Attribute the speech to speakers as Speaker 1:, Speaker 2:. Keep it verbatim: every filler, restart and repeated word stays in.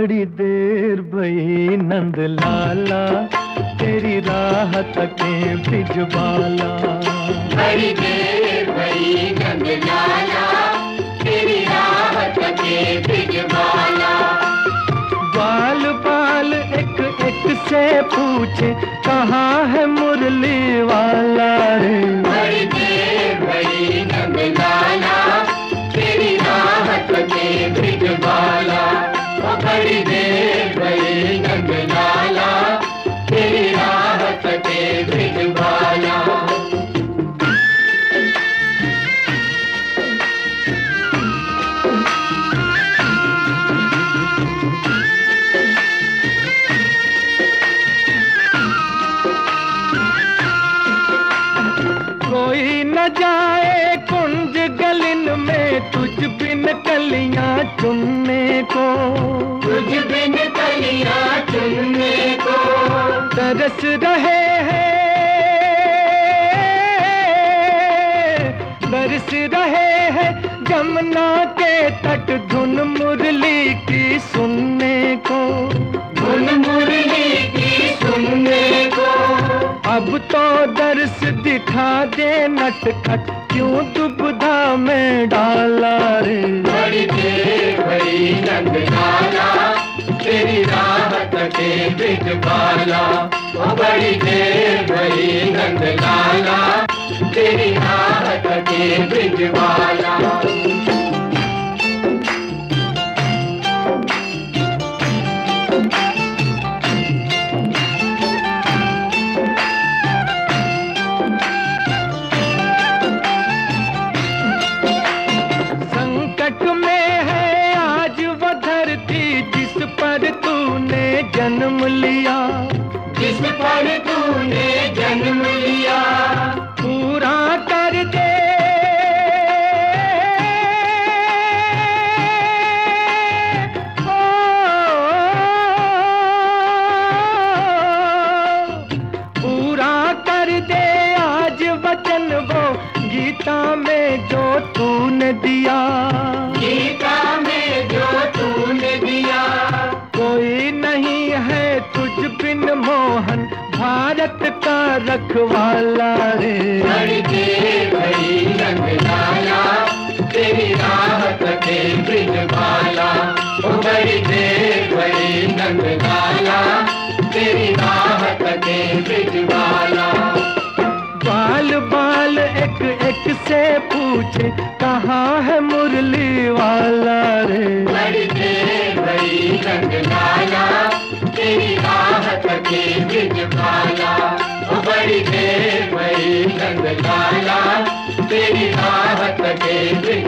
Speaker 1: बड़ी देर भई नंद लाला, तेरी राह तके बिजबाला।
Speaker 2: बड़ी देर भई नंद लाला, तेरी राह तके बिजबाला।
Speaker 1: बाल बाल एक एक से पूछे, कहाँ है मुरली वाला रे।
Speaker 2: बड़ी देर भई नंद लाला, तेरी राह तके बिजबाला। बड़ी देर भई नंद लाला, तेरी राह तके बिजबाला।
Speaker 1: कोई न जाए कुंज गलिन में, तुझ बिन कलियां चुनने को।
Speaker 2: तुझ बिन कलियां चुनने को।
Speaker 1: तरस रहे हैं, बरस रहे हैं जमुना के तट, धुन मुरली की सुनने को।
Speaker 2: धुन मुरली की सुनने को।
Speaker 1: अब तो दर्श दिखा दे नटखट, क्यों दुविधा में डाला रे।
Speaker 2: बड़ी देर भई नंद लाला, तेरी राह तके बिजबाला। बड़ी देर भई नंद लाला, तेरी राह तके बिजबाला।
Speaker 1: जन्म लिया,
Speaker 2: जिस पर तूने जन्म लिया।
Speaker 1: पूरा कर दे, ओ, पूरा कर दे आज वचन वो, गीता में जो तूने दिया।
Speaker 2: गीता में जो तूने दिया।
Speaker 1: कोई नहीं है तुझ बिन मोहन, भारत का रखवाला रे।
Speaker 2: बड़ी देर भई नंद लाला, तेरी राह तके बिजबाला। बड़ी देर भई नंद लाला, तेरी राह तके बिजबाला।
Speaker 1: बाल बाल एक एक से पूछे, कहाँ है मुरली वाला रे।
Speaker 2: बड़ी देर भई नंद लाला, तेरी राह तके बिजबाला। बड़ी देर भई नंद लाला, तेरी राह तके